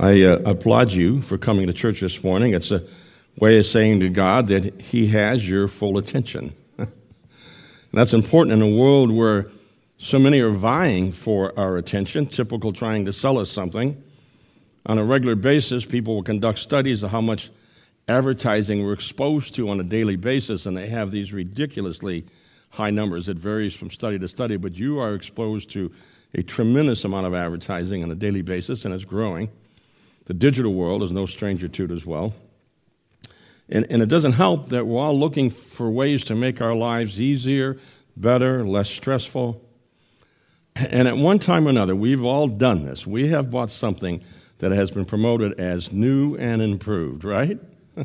I applaud you for coming to church this morning. It's a way of saying to God that He has your full attention. And that's important in a world where so many are vying for our attention, typical trying to sell us something. On a regular basis, people will conduct studies of how much advertising we're exposed to on a daily basis, and they have these ridiculously high numbers. It varies from study to study, but you are exposed to a tremendous amount of advertising on a daily basis, and it's growing. The digital world is no stranger to it as well. And it doesn't help that we're all looking for ways to make our lives easier, better, less stressful. And at one time or another, we've all done this. We have bought something that has been promoted as new and improved, right?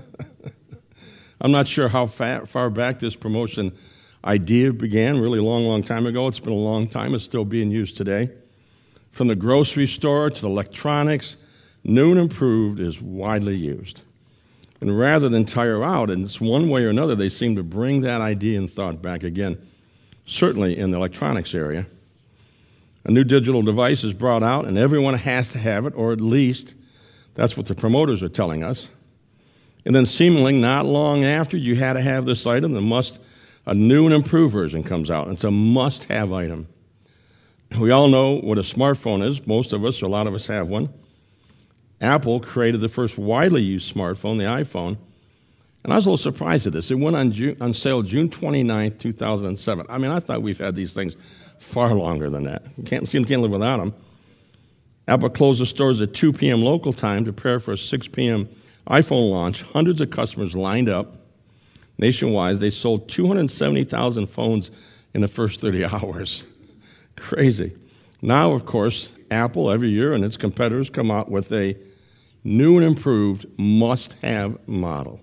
I'm not sure how far back this promotion idea began, really long time ago. It's been a long time. It's still being used today. From the grocery store to the electronics, new and improved is widely used. And rather than tire out, in one way or another, they seem to bring that idea and thought back again, certainly in the electronics area. A new digital device is brought out, and everyone has to have it, or at least that's what the promoters are telling us. And then seemingly not long after you had to have this item, a new and improved version comes out. It's a must-have item. We all know what a smartphone is. Most of us, or a lot of us, have one. Apple created the first widely used smartphone, the iPhone. And I was a little surprised at this. It went on sale June 29, 2007. I mean, I thought we've had these things far longer than that. You can't live without them. Apple closed the stores at 2 p.m. local time to prepare for a 6 p.m. iPhone launch. Hundreds of customers lined up. Nationwide, they sold 270,000 phones in the first 30 hours. Crazy. Now, of course, Apple every year and its competitors come out with a new and improved must-have model.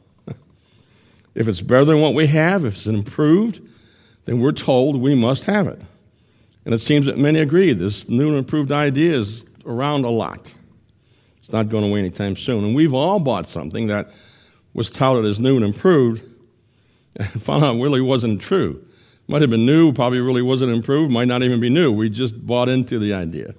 If it's better than what we have, if it's improved, then we're told we must have it. And it seems that many agree this new and improved idea is around a lot. It's not going away anytime soon. And we've all bought something that was touted as new and improved and found out really wasn't true. Might have been new, probably really wasn't improved, might not even be new. We just bought into the idea.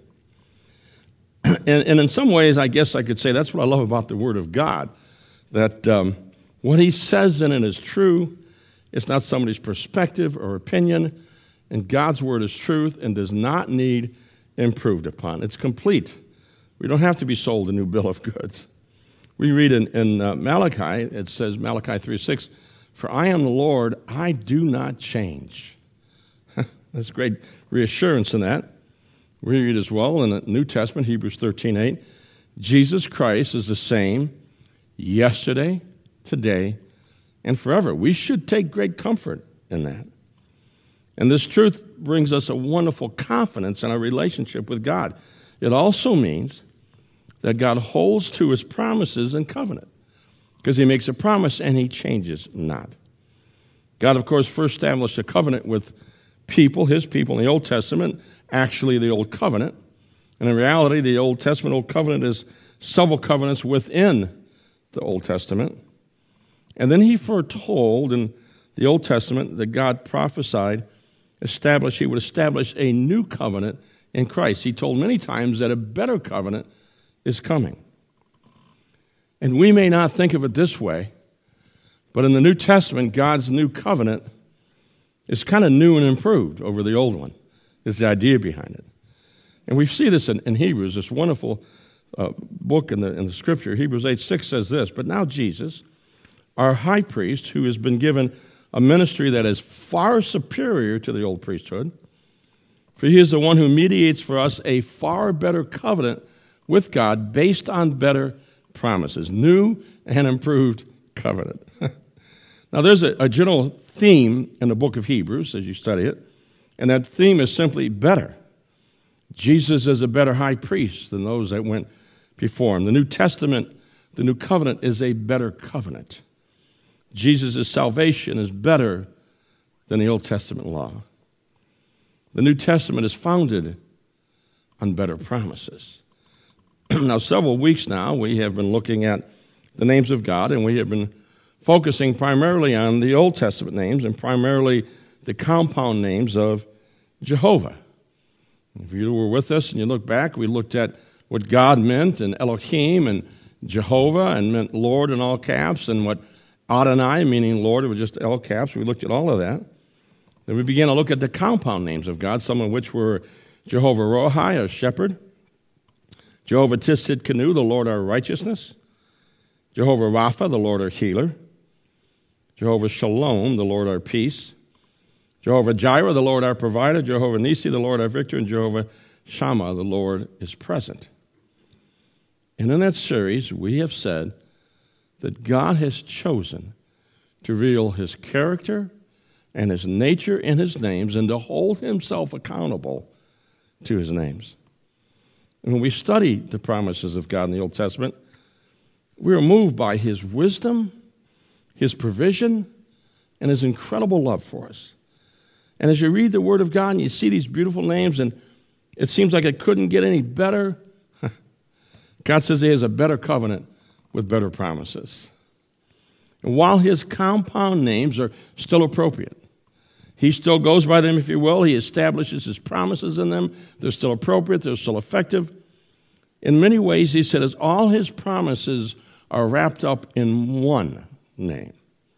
And in some ways, I guess I could say that's what I love about the Word of God, that what He says in it is true. It's not somebody's perspective or opinion, and God's Word is truth and does not need improved upon. It's complete. We don't have to be sold a new bill of goods. We read in Malachi, it says, Malachi 3:6, "For I am the Lord, I do not change." That's great reassurance in that. We read as well in the New Testament, Hebrews 13:8, Jesus Christ is the same yesterday, today, and forever. We should take great comfort in that. And this truth brings us a wonderful confidence in our relationship with God. It also means that God holds to His promises and covenant, because He makes a promise and He changes not. God, of course, first established a covenant with people, His people in the Old Testament, actually the Old Covenant. And in reality, the Old Testament, Old Covenant is several covenants within the Old Testament. And then He foretold in the Old Testament that God prophesied, He would establish a new covenant in Christ. He told many times that a better covenant is coming. And we may not think of it this way, but in the New Testament, God's new covenant is kind of new and improved over the old one, is the idea behind it. And we see this in Hebrews, this wonderful book in the Scripture. Hebrews 8:6 says this, "But now Jesus, our high priest, who has been given a ministry that is far superior to the old priesthood, for He is the one who mediates for us a far better covenant with God based on better promises." New and improved covenant. Now, there's a general theme in the book of Hebrews as you study it, and that theme is simply better. Jesus is a better high priest than those that went before Him. The New Testament, the new covenant, is a better covenant. Jesus' salvation is better than the Old Testament law. The New Testament is founded on better promises. Now, several weeks now, we have been looking at the names of God, and we have been focusing primarily on the Old Testament names and primarily the compound names of Jehovah. If you were with us and you look back, we looked at what God meant, and Elohim, and Jehovah, and meant Lord in all caps, and what Adonai, meaning Lord, it was just all caps. We looked at all of that. Then we began to look at the compound names of God, some of which were Jehovah Rohi, our shepherd, Jehovah Tisidkenu, the Lord our righteousness, Jehovah Rapha, the Lord our healer, Jehovah Shalom, the Lord our peace, Jehovah Jireh, the Lord our provider, Jehovah Nisi, the Lord our victor, and Jehovah Shammah, the Lord is present. And in that series, we have said that God has chosen to reveal his character and his nature in his names and to hold himself accountable to his names. And when we study the promises of God in the Old Testament, we are moved by his wisdom, his provision, and his incredible love for us. And as you read the Word of God and you see these beautiful names, and it seems like it couldn't get any better, God says he has a better covenant with better promises. And while his compound names are still appropriate, he still goes by them, if you will. He establishes his promises in them. They're still appropriate. They're still effective. In many ways, he said, as all his promises are wrapped up in one name.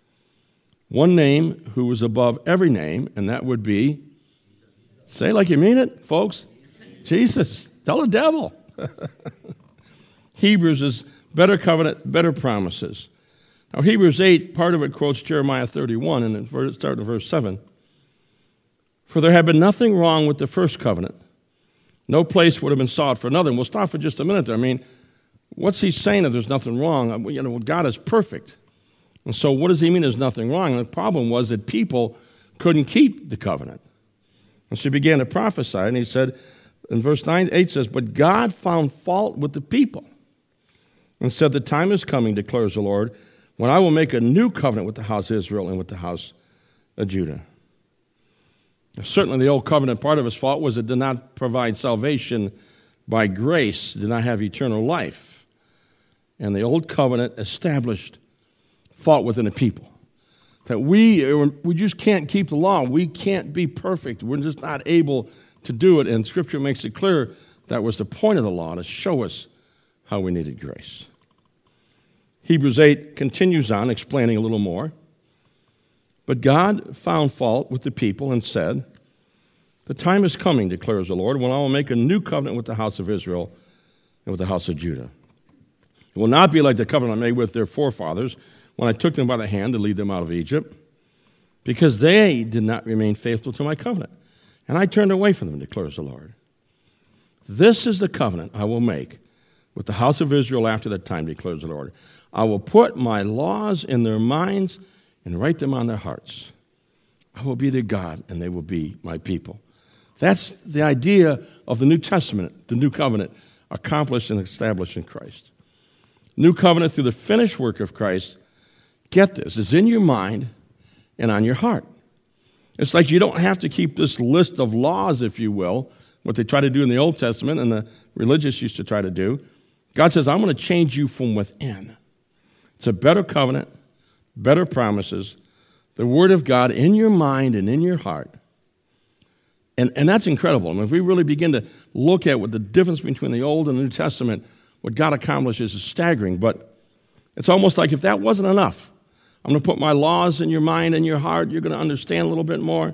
One name who is above every name, and that would be, say like you mean it, folks, Jesus. Tell the devil. Hebrews is better covenant, better promises. Now, Hebrews 8, part of it quotes Jeremiah 31, and it starts in verse 7. For there had been nothing wrong with the first covenant. No place would have been sought for another. And we'll stop for just a minute there. I mean, what's he saying if there's nothing wrong? You know, God is perfect. And so what does he mean there's nothing wrong? And the problem was that people couldn't keep the covenant. And so he began to prophesy, and he said, in verse 8 says, but God found fault with the people and said, the time is coming, declares the Lord, when I will make a new covenant with the house of Israel and with the house of Judah. Certainly the old covenant, part of its fault was it did not provide salvation by grace, did not have eternal life. And the old covenant established fault within the people. That we just can't keep the law. We can't be perfect. We're just not able to do it. And Scripture makes it clear that was the point of the law, to show us how we needed grace. Hebrews 8 continues on, explaining a little more. But God found fault with the people and said, the time is coming, declares the Lord, when I will make a new covenant with the house of Israel and with the house of Judah. It will not be like the covenant I made with their forefathers when I took them by the hand to lead them out of Egypt, because they did not remain faithful to my covenant, and I turned away from them, declares the Lord. This is the covenant I will make with the house of Israel after that time, declares the Lord. I will put my laws in their minds and write them on their hearts. I will be their God, and they will be my people. That's the idea of the New Testament, the new covenant, accomplished and established in Christ. New covenant through the finished work of Christ, get this, is in your mind and on your heart. It's like you don't have to keep this list of laws, if you will, what they try to do in the Old Testament and the religious used to try to do. God says, I'm going to change you from within. It's a better covenant, better promises, the Word of God in your mind and in your heart. And that's incredible. I mean, if we really begin to look at what the difference between the Old and the New Testament, what God accomplishes is staggering. But it's almost like if that wasn't enough, I'm going to put my laws in your mind and your heart, you're going to understand a little bit more.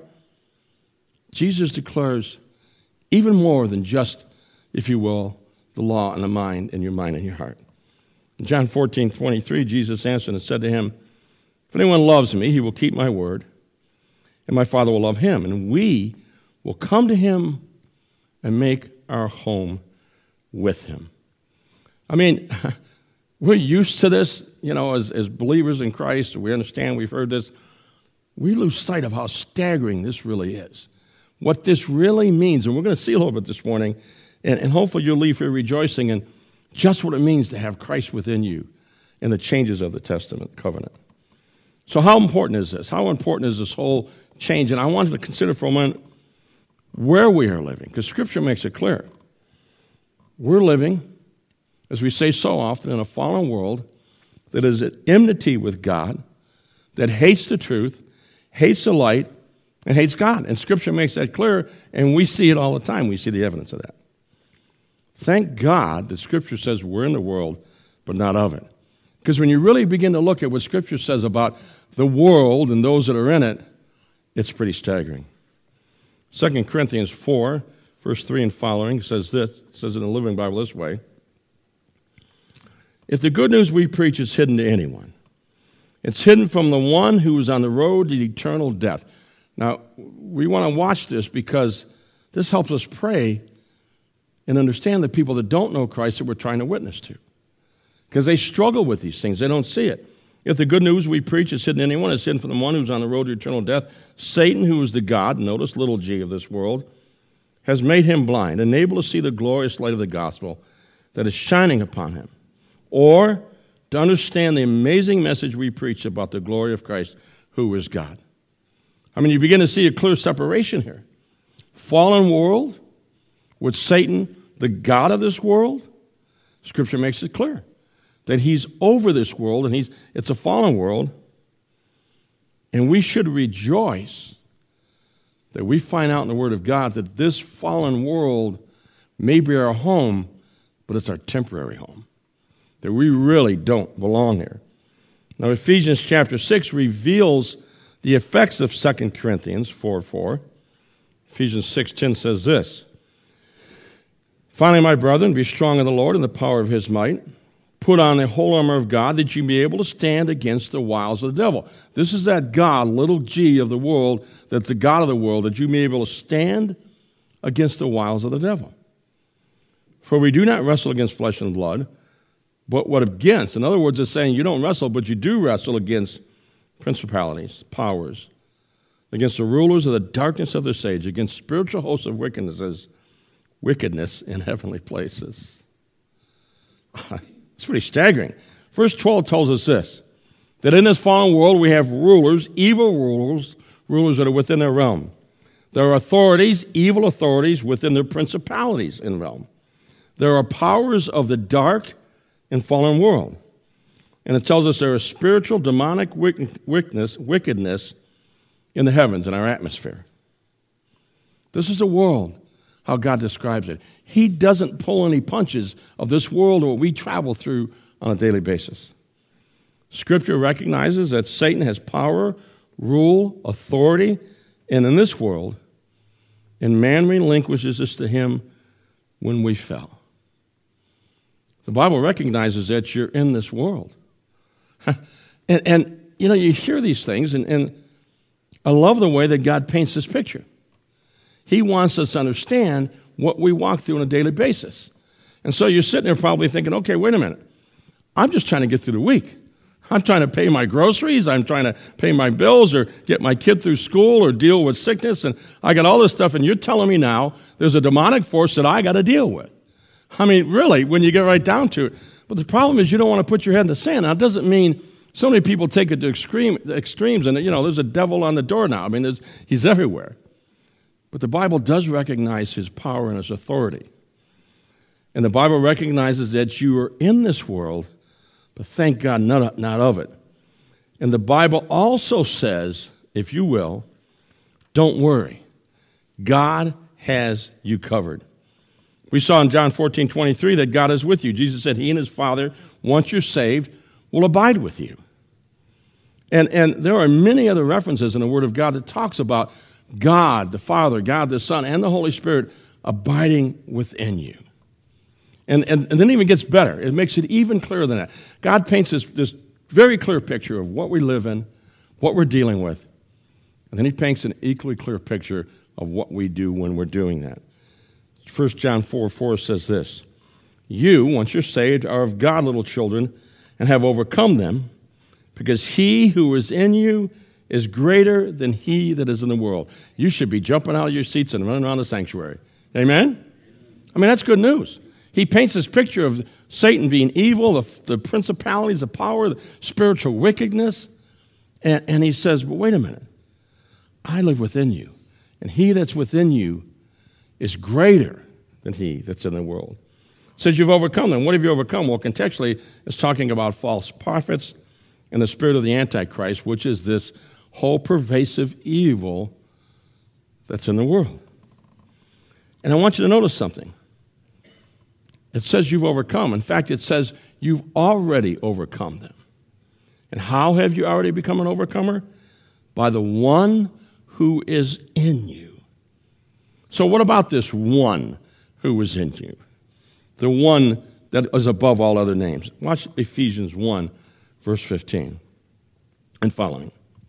Jesus declares even more than just, if you will, the law and the mind and your mind and your heart. In John 14:23, Jesus answered and said to him, if anyone loves me, he will keep my word, and my Father will love him, and we will come to him and make our home with him. I mean, we're used to this, you know, as believers in Christ. We understand, we've heard this. We lose sight of how staggering this really is, what this really means. And we're going to see a little bit this morning, and hopefully you'll leave here rejoicing in just what it means to have Christ within you and the changes of the Testament covenant. So how important is this? How important is this whole change? And I wanted to consider for a moment where we are living, because Scripture makes it clear. We're living, as we say so often, in a fallen world that is at enmity with God, that hates the truth, hates the light, and hates God. And Scripture makes that clear, and we see it all the time. We see the evidence of that. Thank God that Scripture says we're in the world, but not of it. Because when you really begin to look at what Scripture says about the world and those that are in it, it's pretty staggering. 2 Corinthians 4, verse 3 and following says this, says in the Living Bible this way: if the good news we preach is hidden to anyone, it's hidden from the one who is on the road to eternal death. Now, we want to watch this because this helps us pray and understand the people that don't know Christ that we're trying to witness to. Because they struggle with these things. They don't see it. If the good news we preach is hidden to anyone, it's hidden from the one who's on the road to eternal death. Satan, who is the God, notice little g of this world, has made him blind, unable to see the glorious light of the gospel that is shining upon him, or to understand the amazing message we preach about the glory of Christ, who is God. I mean, you begin to see a clear separation here. Fallen world with Satan, the God of this world. Scripture makes it clear that he's over this world, and it's a fallen world, and we should rejoice that we find out in the Word of God that this fallen world may be our home, but it's our temporary home, that we really don't belong here. Now, Ephesians chapter 6 reveals the effects of 2 Corinthians 4:4. Ephesians 6:10 says this: finally, my brethren, be strong in the Lord and the power of his might. Put on the whole armor of God that you may be able to stand against the wiles of the devil. This is that God, little g of the world, that's the God of the world, that you may be able to stand against the wiles of the devil. For we do not wrestle against flesh and blood, but what against? In other words, it's saying you don't wrestle, but you do wrestle against principalities, powers, against the rulers of the darkness of this age, against spiritual hosts of wickedness in heavenly places. It's pretty staggering. Verse 12 tells us this, that in this fallen world we have rulers, evil rulers that are within their realm. There are authorities, evil authorities within their principalities in realm. There are powers of the dark and fallen world. And it tells us there is spiritual, demonic wickedness in the heavens, in our atmosphere. This is the world, how God describes it. He doesn't pull any punches of this world or what we travel through on a daily basis. Scripture recognizes that Satan has power, rule, authority, and in this world, and man relinquishes this to him when we fell. The Bible recognizes that you're in this world. And you know, you hear these things, and I love the way that God paints this picture. He wants us to understand what we walk through on a daily basis. And so you're sitting there probably thinking, okay, wait a minute. I'm just trying to get through the week. I'm trying to pay my groceries. I'm trying to pay my bills or get my kid through school or deal with sickness. And I got all this stuff, and you're telling me now there's a demonic force that I got to deal with. I mean, really, when you get right down to it. But the problem is you don't want to put your head in the sand. Now, it doesn't mean so many people take it to extremes, and, you know, there's a devil on the door now. I mean, he's everywhere. But the Bible does recognize his power and his authority. And the Bible recognizes that you are in this world, but thank God not of it. And the Bible also says, if you will, don't worry. God has you covered. We saw in John 14:23 that God is with you. Jesus said he and his Father, once you're saved, will abide with you. And there are many other references in the Word of God that talks about God, the Father, God, the Son, and the Holy Spirit abiding within you. And then it even gets better. It makes it even clearer than that. God paints this very clear picture of what we live in, what we're dealing with. And then he paints an equally clear picture of what we do when we're doing that. 1 John 4:4 says this: you, once you're saved, are of God, little children, and have overcome them, because he who is in you is greater than he that is in the world. You should be jumping out of your seats and running around the sanctuary. Amen? I mean, that's good news. He paints this picture of Satan being evil, the principalities, the power, the spiritual wickedness. And he says, but wait a minute. I live within you. And he that's within you is greater than he that's in the world. It says you've overcome them. What have you overcome? Well, contextually, it's talking about false prophets and the spirit of the Antichrist, which is this whole pervasive evil that's in the world. And I want you to notice something. it says you've overcome. In fact, it says you've already overcome them. And how have you already become an overcomer? By the one who is in you. So what about this one who is in you? The one that is above all other names. Watch Ephesians 1, verse 15 and following.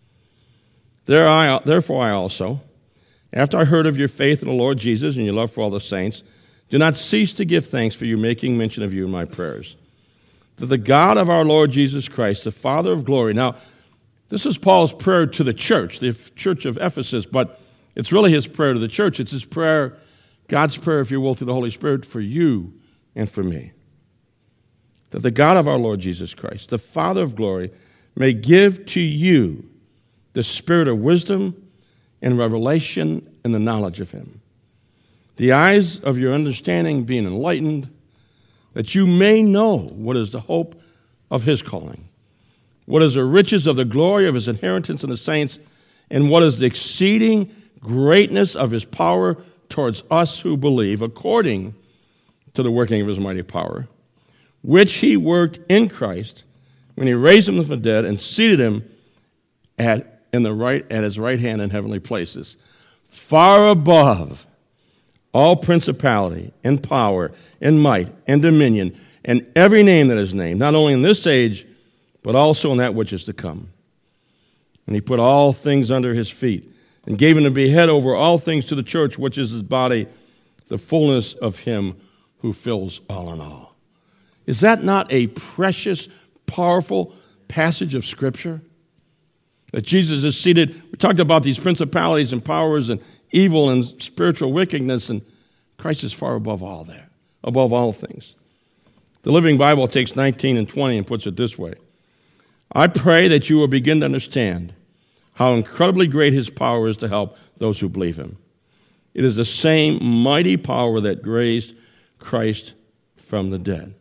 Therefore I also, after I heard of your faith in the Lord Jesus and your love for all the saints, do not cease to give thanks for you, making mention of you in my prayers. That the God of our Lord Jesus Christ, the Father of glory. Now, this is Paul's prayer to the church of Ephesus, but it's really his prayer to the church. It's his prayer, God's prayer, if you will, through the Holy Spirit for you and for me. That the God of our Lord Jesus Christ, the Father of glory, may give to you the spirit of wisdom and revelation and the knowledge of him. The eyes of your understanding being enlightened, that you may know what is the hope of his calling, what is the riches of the glory of his inheritance in the saints, and what is the exceeding greatness of his power towards us who believe, according to the working of his mighty power, which he worked in Christ when he raised him from the dead and seated him at his right hand in heavenly places, far above all principality and power and might and dominion and every name that is named, not only in this age, but also in that which is to come. And he put all things under his feet and gave him to be head over all things to the church, which is his body, the fullness of him who fills all in all. Is that not a precious, powerful passage of Scripture? That Jesus is seated. We talked about these principalities and powers and evil and spiritual wickedness, and Christ is far above all that, above all things. The Living Bible takes 19 and 20 and puts it this way. I pray that you will begin to understand how incredibly great his power is to help those who believe him. It is the same mighty power that raised Christ from the dead.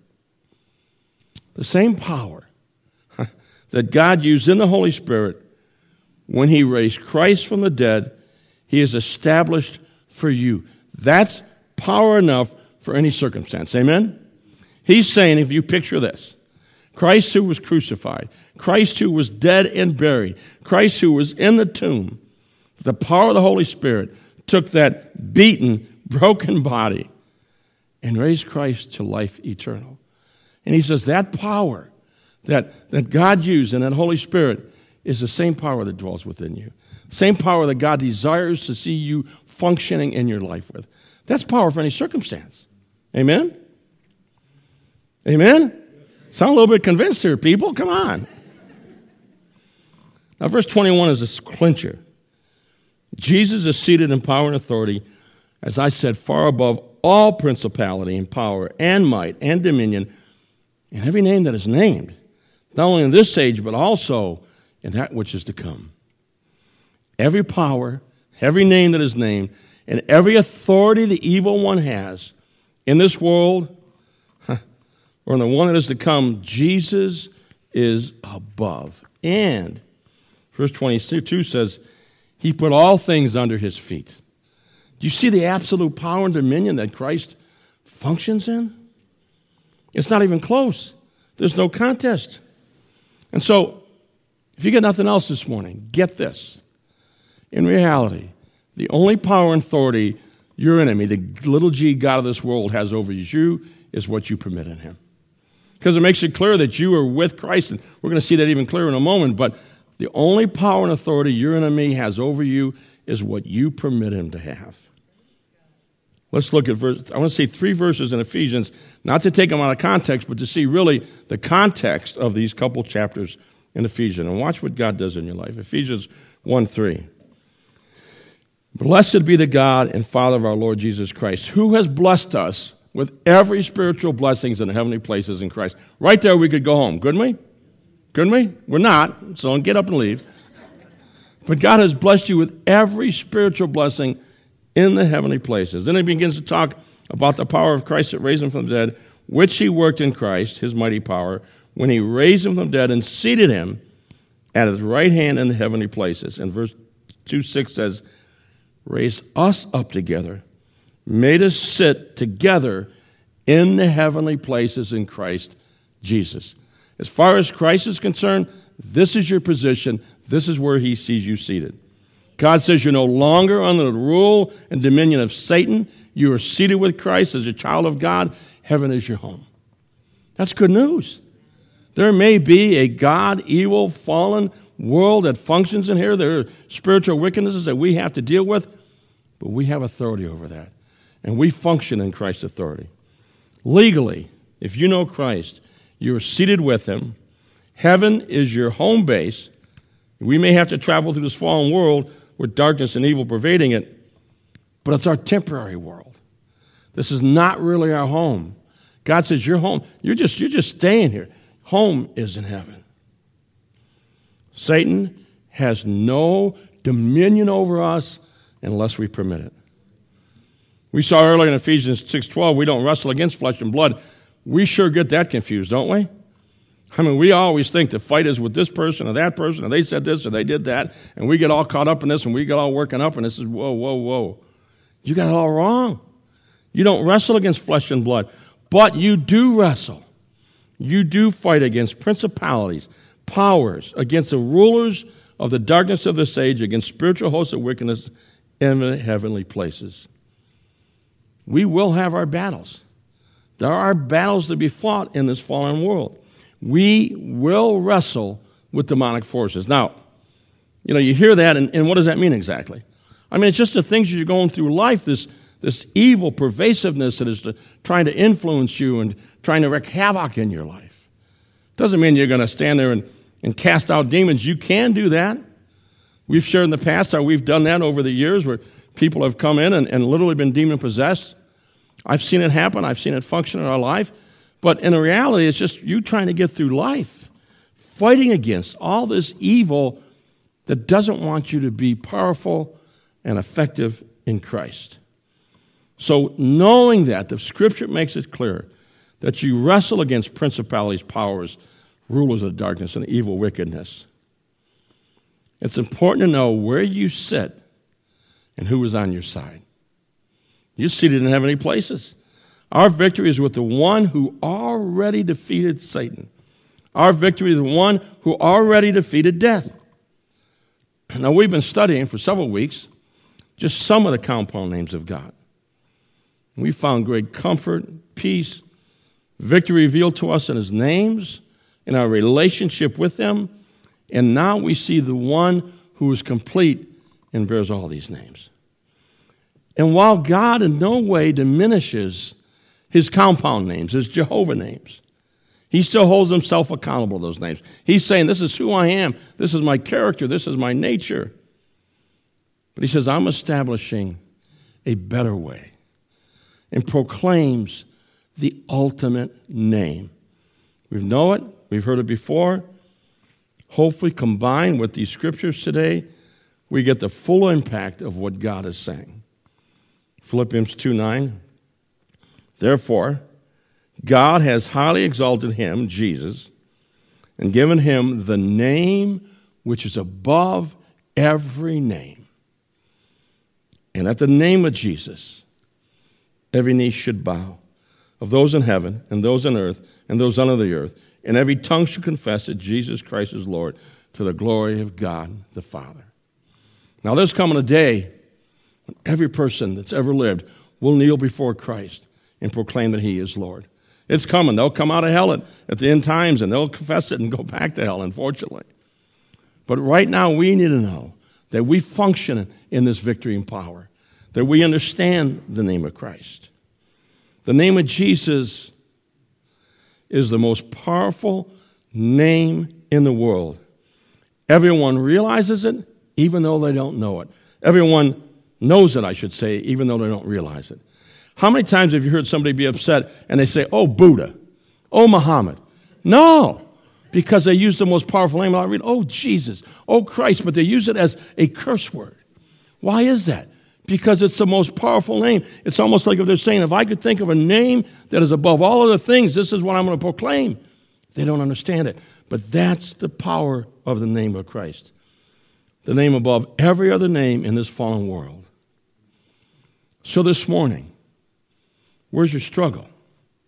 The same power that God used in the Holy Spirit when he raised Christ from the dead, he has established for you. That's power enough for any circumstance. Amen? He's saying, if you picture this, Christ who was crucified, Christ who was dead and buried, Christ who was in the tomb, the power of the Holy Spirit took that beaten, broken body and raised Christ to life eternal. And he says that power that God used in that Holy Spirit is the same power that dwells within you. Same power that God desires to see you functioning in your life with. That's power for any circumstance. Amen? Amen? Sound a little bit convinced here, people. Come on. Now, verse 21 is a clincher. Jesus is seated in power and authority, as I said, far above all principality and power and might and dominion and every name that is named, not only in this age, but also in that which is to come. Every power, every name that is named, and every authority the evil one has in this world or in the one that is to come, Jesus is above. And verse 22 says, he put all things under his feet. Do you see the absolute power and dominion that Christ functions in? It's not even close. There's no contest. And so, if you get nothing else this morning, get this. In reality, the only power and authority your enemy, the little g God of this world, has over you is what you permit in him. Because it makes it clear that you are with Christ, and we're going to see that even clearer in a moment, but the only power and authority your enemy has over you is what you permit him to have. Let's look at I want to see 3 verses in Ephesians, not to take them out of context, but to see really the context of these couple chapters in Ephesians. And watch what God does in your life. Ephesians 1:3. Blessed be the God and Father of our Lord Jesus Christ, who has blessed us with every spiritual blessings in the heavenly places in Christ. Right there we could go home, couldn't we? Couldn't we? We're not, so don't get up and leave. But God has blessed you with every spiritual blessing in the heavenly places. Then he begins to talk about the power of Christ that raised him from the dead, which he worked in Christ, his mighty power, when he raised him from the dead and seated him at his right hand in the heavenly places. And verse 2:6 says, raised us up together, made us sit together in the heavenly places in Christ Jesus. As far as Christ is concerned, this is your position. This is where he sees you seated. God says you're no longer under the rule and dominion of Satan. You are seated with Christ as a child of God. Heaven is your home. That's good news. There may be a God, evil, fallen world that functions in here. There are spiritual wickednesses that we have to deal with, but we have authority over that, and we function in Christ's authority. Legally, if you know Christ, you are seated with him. Heaven is your home base. We may have to travel through this fallen world with darkness and evil pervading it, but it's our temporary world. This is not really our home. God says, you're home. You're just staying here. Home is in heaven. Satan has no dominion over us unless we permit it. We saw earlier in Ephesians 6:12, we don't wrestle against flesh and blood. We sure get that confused, don't we? I mean, we always think the fight is with this person or that person, or they said this or they did that, and we get all caught up in this, and we get all working up, and this is, whoa, whoa, whoa. You got it all wrong. You don't wrestle against flesh and blood, but you do wrestle. You do fight against principalities, powers, against the rulers of the darkness of this age, against spiritual hosts of wickedness in the heavenly places. We will have our battles. There are battles to be fought in this fallen world. We will wrestle with demonic forces. Now, you hear that, and what does that mean exactly? I mean, it's just the things you're going through life, this evil pervasiveness that is trying to influence you and trying to wreak havoc in your life. Doesn't mean you're going to stand there and cast out demons. You can do that. We've shared in the past how we've done that over the years where people have come in and literally been demon-possessed. I've seen it happen. I've seen it function in our life. But in reality, it's just you trying to get through life, fighting against all this evil that doesn't want you to be powerful and effective in Christ. So knowing that, the Scripture makes it clear that you wrestle against principalities, powers, rulers of darkness, and evil wickedness. It's important to know where you sit and who is on your side. You're seated in heavenly places. Our victory is with the one who already defeated Satan. Our victory is the one who already defeated death. Now, we've been studying for several weeks just some of the compound names of God. We found great comfort, peace, victory revealed to us in his names, in our relationship with him, and now we see the one who is complete and bears all these names. And while God in no way diminishes his compound names, his Jehovah names, he still holds himself accountable to those names. He's saying, this is who I am, this is my character, this is my nature. But he says, I'm establishing a better way, and proclaims the ultimate name. We know it, we've heard it before. Hopefully, combined with these scriptures today, we get the full impact of what God is saying. Philippians 2:9. Therefore, God has highly exalted him, Jesus, and given him the name which is above every name. And at the name of Jesus, every knee should bow, of those in heaven and those on earth and those under the earth, and every tongue should confess that Jesus Christ is Lord, to the glory of God the Father. Now there's coming a day when every person that's ever lived will kneel before Christ and proclaim that he is Lord. It's coming. They'll come out of hell at the end times, and they'll confess it and go back to hell, unfortunately. But right now, we need to know that we function in this victory and power, that we understand the name of Christ. The name of Jesus is the most powerful name in the world. Everyone realizes it, even though they don't know it. Everyone knows it, I should say, even though they don't realize it. How many times have you heard somebody be upset and they say, oh, Buddha, oh, Muhammad? No, because they use the most powerful name. I'll read, oh, Jesus, oh, Christ, but they use it as a curse word. Why is that? Because it's the most powerful name. It's almost like if they're saying, if I could think of a name that is above all other things, this is what I'm going to proclaim. They don't understand it. But that's the power of the name of Christ. The name above every other name in this fallen world. So this morning, where's your struggle?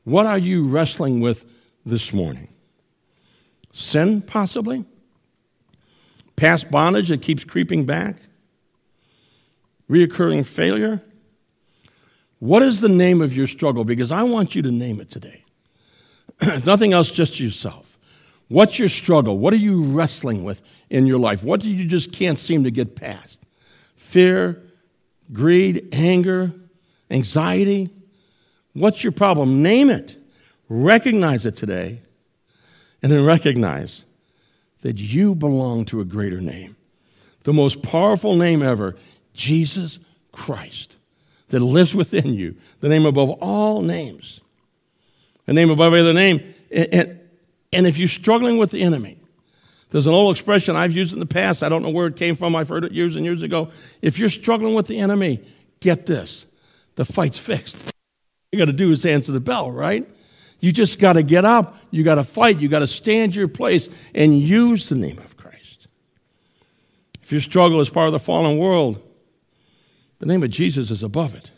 What are you wrestling with this morning? Sin, possibly? Past bondage that keeps creeping back? Reoccurring failure? What is the name of your struggle? Because I want you to name it today. If nothing else, just yourself. What's your struggle? What are you wrestling with in your life? What do you just can't seem to get past? Fear, greed, anger, anxiety? What's your problem? Name it. Recognize it today. And then recognize that you belong to a greater name. The most powerful name ever, Jesus Christ, that lives within you. The name above all names. A name above every other name. And if you're struggling with the enemy, there's an old expression I've used in the past. I don't know where it came from. I've heard it years and years ago. If you're struggling with the enemy, get this. The fight's fixed. All you got to do is answer the bell, right? You just got to get up. You got to fight. You got to stand your place and use the name of Christ. If your struggle is part of the fallen world, the name of Jesus is above it.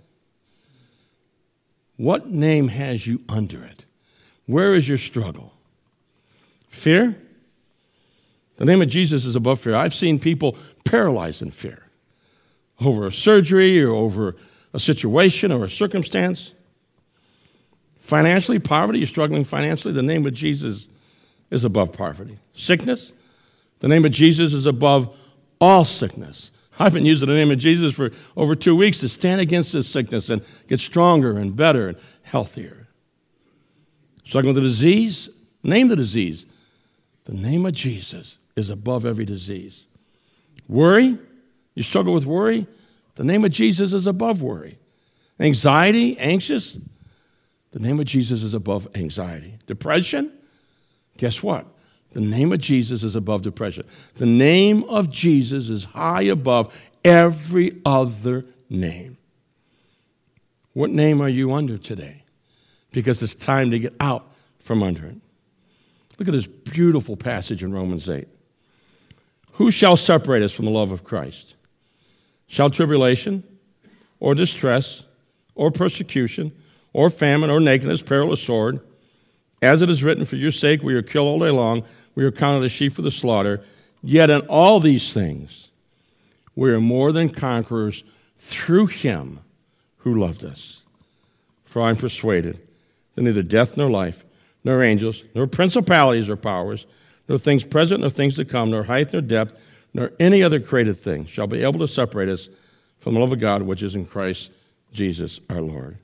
What name has you under it? Where is your struggle? Fear? The name of Jesus is above fear. I've seen people paralyzed in fear over a surgery or over a situation or a circumstance. Financially, poverty, you're struggling financially, the name of Jesus is above poverty. Sickness, the name of Jesus is above all sickness. I've been using the name of Jesus for over 2 weeks to stand against this sickness and get stronger and better and healthier. Struggling with a disease, name the disease. The name of Jesus is above every disease. Worry, you struggle with worry, the name of Jesus is above worry. Anxiety, anxious, the name of Jesus is above anxiety. Depression, guess what? The name of Jesus is above depression. The name of Jesus is high above every other name. What name are you under today? Because it's time to get out from under it. Look at this beautiful passage in Romans 8. Who shall separate us from the love of Christ? Shall tribulation, or distress, or persecution, or famine, or nakedness, peril, or sword? As it is written, for your sake we are killed all day long, we are counted as sheep for the slaughter. Yet in all these things we are more than conquerors through him who loved us. For I am persuaded that neither death nor life, nor angels, nor principalities or powers, nor things present, nor things to come, nor height, nor depth, nor any other created thing shall be able to separate us from the love of God which is in Christ Jesus our Lord.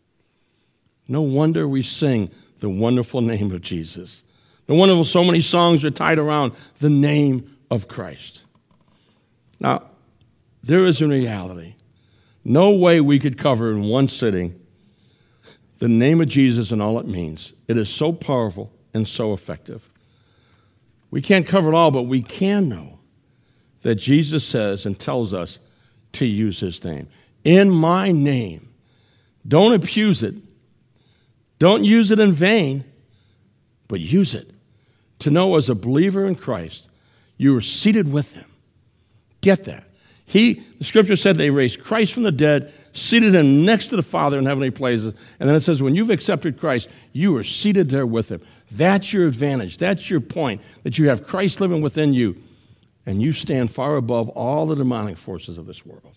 No wonder we sing the wonderful name of Jesus. No wonder so many songs are tied around the name of Christ. Now, there is a reality. No way we could cover in one sitting the name of Jesus and all it means. It is so powerful and so effective. We can't cover it all, but we can know that Jesus says and tells us to use his name. In my name. Don't abuse it. Don't use it in vain, but use it to know as a believer in Christ, you are seated with him. Get that. The scripture said they raised Christ from the dead, seated him next to the Father in heavenly places, and then it says when you've accepted Christ, you are seated there with him. That's your advantage. That's your point, that you have Christ living within you, and you stand far above all the demonic forces of this world.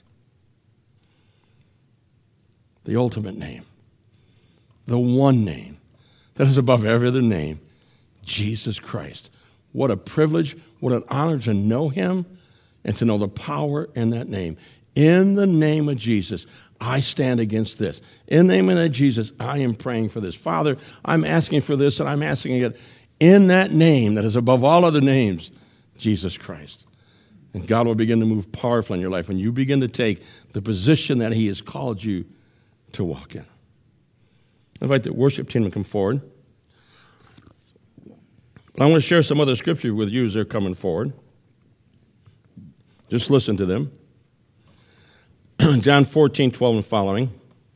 The ultimate name. The one name that is above every other name, Jesus Christ. What a privilege, what an honor to know him and to know the power in that name. In the name of Jesus, I stand against this. In the name of Jesus, I am praying for this. Father, I'm asking for this, and I'm asking it in that name that is above all other names, Jesus Christ. And God will begin to move powerfully in your life when you begin to take the position that he has called you to walk in. I invite the worship team to come forward. I want to share some other scripture with you as they're coming forward. Just listen to them. John 14:12 and following.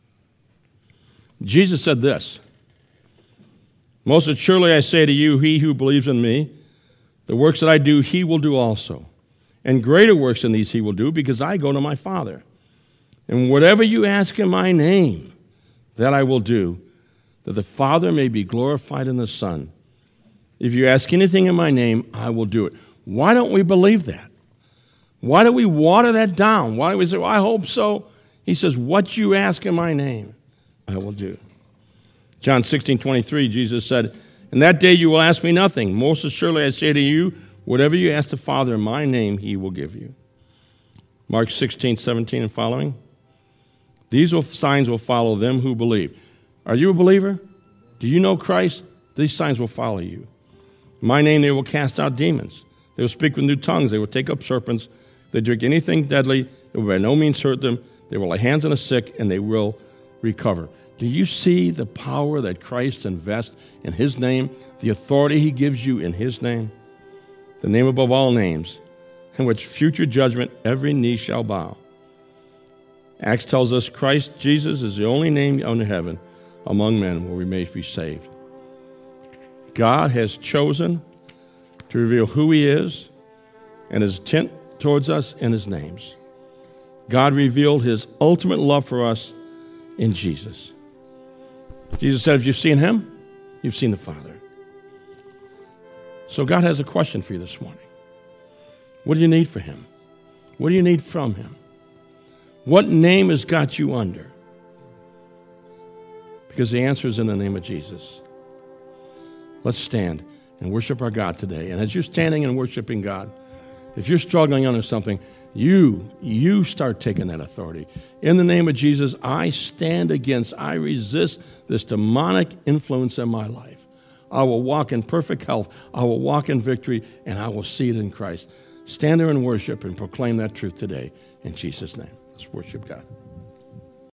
Jesus said this, most assuredly I say to you, he who believes in me, the works that I do, he will do also. And greater works than these he will do, because I go to my Father. And whatever you ask in my name, that I will do, that the Father may be glorified in the Son. If you ask anything in my name, I will do it. Why don't we believe that? Why do we water that down? Why do we say, well, I hope so? He says, what you ask in my name, I will do. John 16:23, Jesus said, in that day you will ask me nothing. Most assuredly I say to you, whatever you ask the Father in my name, he will give you. Mark 16:17 and following. These signs will follow them who believe. Are you a believer? Do you know Christ? These signs will follow you. In my name they will cast out demons. They will speak with new tongues. They will take up serpents. If they drink anything deadly, it will by no means hurt them. They will lay hands on the sick, and they will recover. Do you see the power that Christ invests in his name, the authority he gives you in his name? The name above all names, in which future judgment every knee shall bow. Acts tells us Christ Jesus is the only name under heaven among men where we may be saved. God has chosen to reveal who he is and his intent towards us in his names. God revealed his ultimate love for us in Jesus. Jesus said, if you've seen him, you've seen the Father. So God has a question for you this morning. What do you need for him? What do you need from him? What name has got you under? Because the answer is in the name of Jesus. Let's stand and worship our God today. And as you're standing and worshiping God, if you're struggling under something, you start taking that authority. In the name of Jesus, I resist this demonic influence in my life. I will walk in perfect health. I will walk in victory, and I will see it in Christ. Stand there and worship and proclaim that truth today in Jesus' name. Let's worship God.